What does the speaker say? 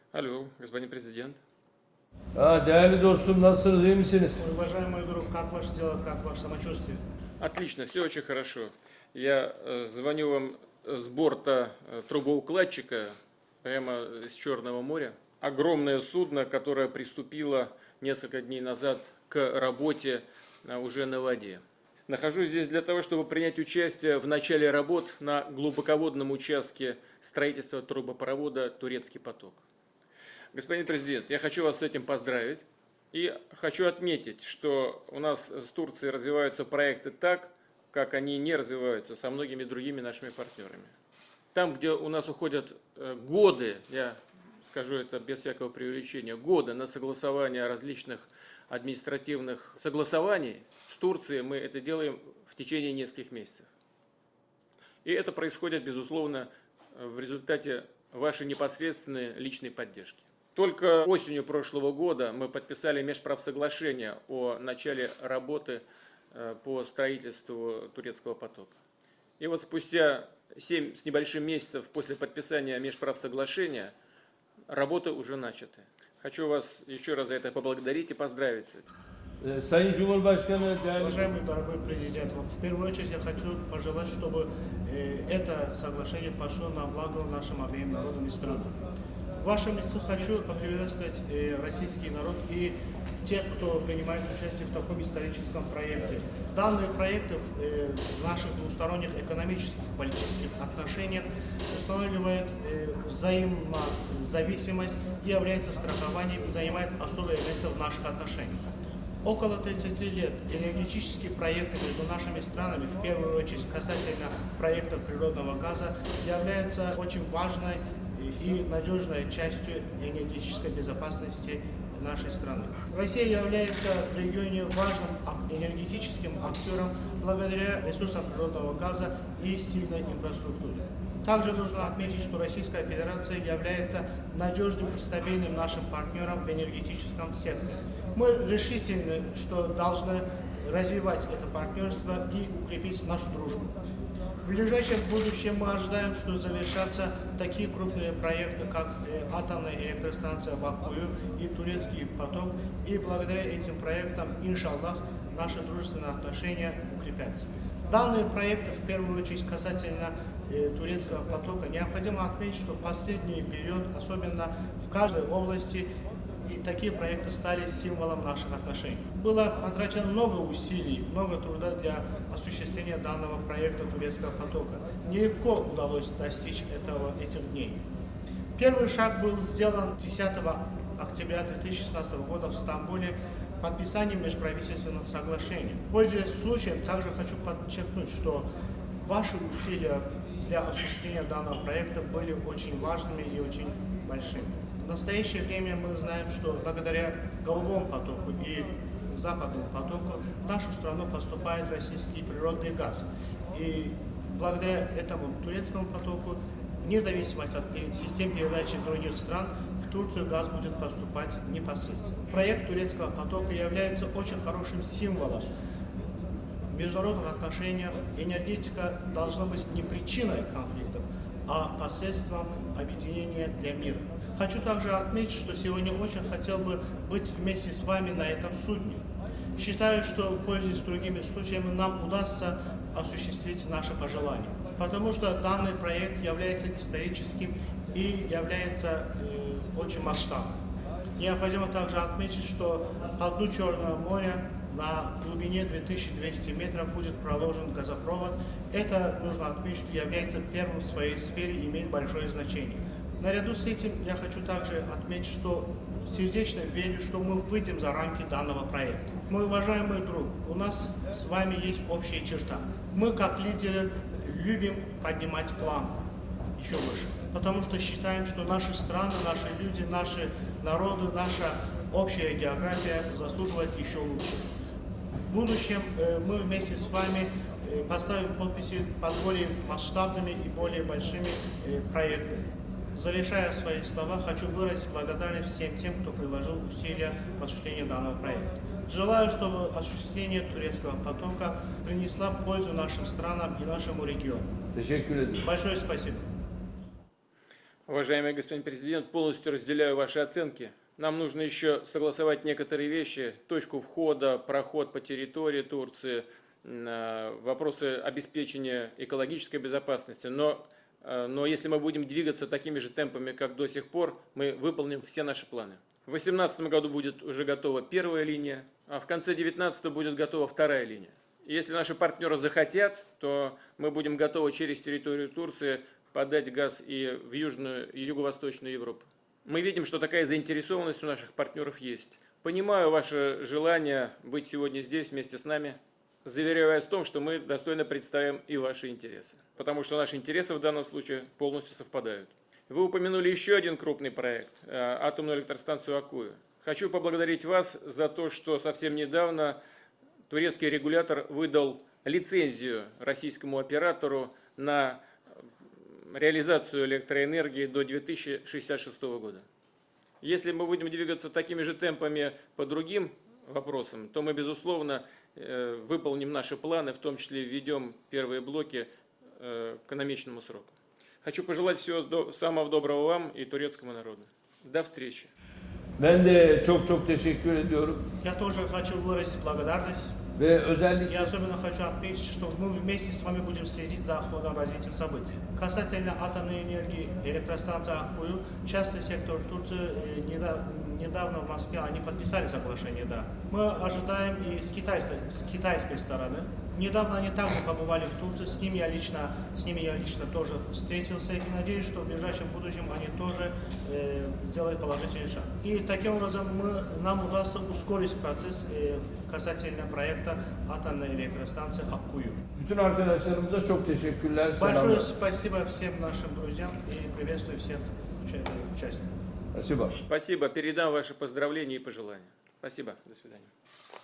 Алло, господин президент. Değerli dostum, nasılsınız, iyi misiniz? Уважаемый друг, как ваше дело, как ваше самочувствие? Отлично, все очень хорошо. Я звоню вам с борта трубоукладчика прямо из Черного моря. Огромное судно, которое приступило несколько дней назад к работе уже на воде. Нахожусь здесь для того, чтобы принять участие в начале работ на глубоководном участке строительства трубопровода «Турецкий поток». Господин президент, я хочу вас с этим поздравить и хочу отметить, что у нас с Турцией развиваются проекты так, как они не развиваются со многими другими нашими партнерами. Там, где у нас уходят годы, я скажу это без всякого преувеличения, годы на согласование различных административных согласований, с Турцией мы это делаем в течение нескольких месяцев. И это происходит, безусловно, в результате вашей непосредственной личной поддержки. Только осенью прошлого года мы подписали межправсоглашение о начале работы по строительству Турецкого потока. И вот спустя 7 с небольшим месяцев после подписания межправсоглашения работы уже начаты. Хочу вас еще раз за это поблагодарить и поздравить с этим. Sayın Cumhurbaşkanı, değerli... Уважаемый дорогой президент, в первую очередь я хочу пожелать, чтобы это соглашение пошло на благо нашим обеим народам и странам. В вашем лице хочу поприветствовать российский народ и тех, кто принимает участие в таком историческом проекте. Данные проекты в наших двусторонних экономических и политических отношениях устанавливают взаимозависимость и является страхованием и занимает особое место в наших отношениях. Около 30 лет энергетические проекты между нашими странами, в первую очередь касательно проектов природного газа, являются очень важной и надежной частью энергетической безопасности нашей страны. Россия является в регионе важным энергетическим актером благодаря ресурсам природного газа и сильной инфраструктуре. Также нужно отметить, что Российская Федерация является надежным и стабильным нашим партнером в энергетическом секторе. Мы решительны, что должны развивать это партнерство и укрепить нашу дружбу. В ближайшем будущем мы ожидаем, что завершатся такие крупные проекты, как атомная электростанция в Аккую и Турецкий поток, и благодаря этим проектам, иншаллах, наши дружественные отношения укрепятся. Данные проекты, в первую очередь касательно Турецкого потока, необходимо отметить, что в последний период, особенно в каждой области, и такие проекты стали символом наших отношений. Было потрачено много усилий, много труда для осуществления данного проекта Турецкого потока. Нелегко удалось достичь этих дней. Первый шаг был сделан 10 октября 2016 года в Стамбуле подписанием межправительственных соглашений. Пользуясь случаем, также хочу подчеркнуть, что ваши усилия для осуществления данного проекта были очень важными и очень большими. В настоящее время мы знаем, что благодаря Голубому потоку и Западному потоку в нашу страну поступает российский природный газ. И благодаря этому Турецкому потоку, вне зависимости от систем передачи других стран, в Турцию газ будет поступать непосредственно. Проект Турецкого потока является очень хорошим символом. В международных отношениях энергетика должна быть не причиной конфликтов, а посредством объединения для мира. Хочу также отметить, что сегодня очень хотел бы быть вместе с вами на этом судне. Считаю, что, пользуясь другими случаями, нам удастся осуществить наши пожелания. Потому что данный проект является историческим и является очень масштабным. Необходимо также отметить, что по дну Черного моря на глубине 2200 метров будет проложен газопровод. Это, нужно отметить, что является первым в своей сфере и имеет большое значение. Наряду с этим я хочу также отметить, что сердечно верю, что мы выйдем за рамки данного проекта. Мой уважаемый друг, у нас с вами есть общая черта. Мы, как лидеры, любим поднимать планку еще выше, потому что считаем, что наши страны, наши люди, наши народы, наша общая география заслуживает еще лучше. В будущем мы вместе с вами поставим подписи под более масштабными и более большими проектами. Завершая свои слова, хочу выразить благодарность всем тем, кто приложил усилия в осуществлении данного проекта. Желаю, чтобы осуществление Турецкого потока принесло пользу нашим странам и нашему региону. Большое спасибо. Уважаемый господин президент, полностью разделяю ваши оценки. Нам нужно еще согласовать некоторые вещи, точку входа, проход по территории Турции, вопросы обеспечения экологической безопасности. Но если мы будем двигаться такими же темпами, как до сих пор, мы выполним все наши планы. В 2018 году будет уже готова первая линия, а в конце 2019 будет готова вторая линия. И если наши партнеры захотят, то мы будем готовы через территорию Турции подать газ и в Южную и Юго-Восточную Европу. Мы видим, что такая заинтересованность у наших партнеров есть. Понимаю ваше желание быть сегодня здесь вместе с нами, заверяю вас в том, что мы достойно представим и ваши интересы, потому что наши интересы в данном случае полностью совпадают. Вы упомянули еще один крупный проект – атомную электростанцию Аккую. Хочу поблагодарить вас за то, что совсем недавно турецкий регулятор выдал лицензию российскому оператору на реализацию электроэнергии до 2066 года. Если мы будем двигаться такими же темпами по другим вопросам, то мы, безусловно, выполним наши планы, в том числе введем первые блоки к намеченному сроку. Хочу пожелать всего самого доброго вам и турецкому народу. До встречи. Ben de çok teşekkür ediyorum. Я тоже хочу выразить благодарность. Ve özellikle Я особенно хочу отметить, что мы вместе с вами будем следить за ходом развития событий. Касательно атомной энергии, электростанции Аккую, частный сектор Турции недавно в Москве они подписали соглашение, да. Мы ожидаем и с китайской стороны. Недавно они также побывали в Турции, с ними я лично тоже встретился и надеюсь, что в ближайшем будущем они тоже сделают положительный шаг. И таким образом нам удастся ускорить процесс касательно проекта атомной электростанции Аккую. bütün arkadaşlarımıza çok teşekkürler. Большое Selamlar. спасибо всем нашим друзьям и приветствую всех участников. Спасибо. Спасибо. Передам ваши поздравления и пожелания. Спасибо. До свидания.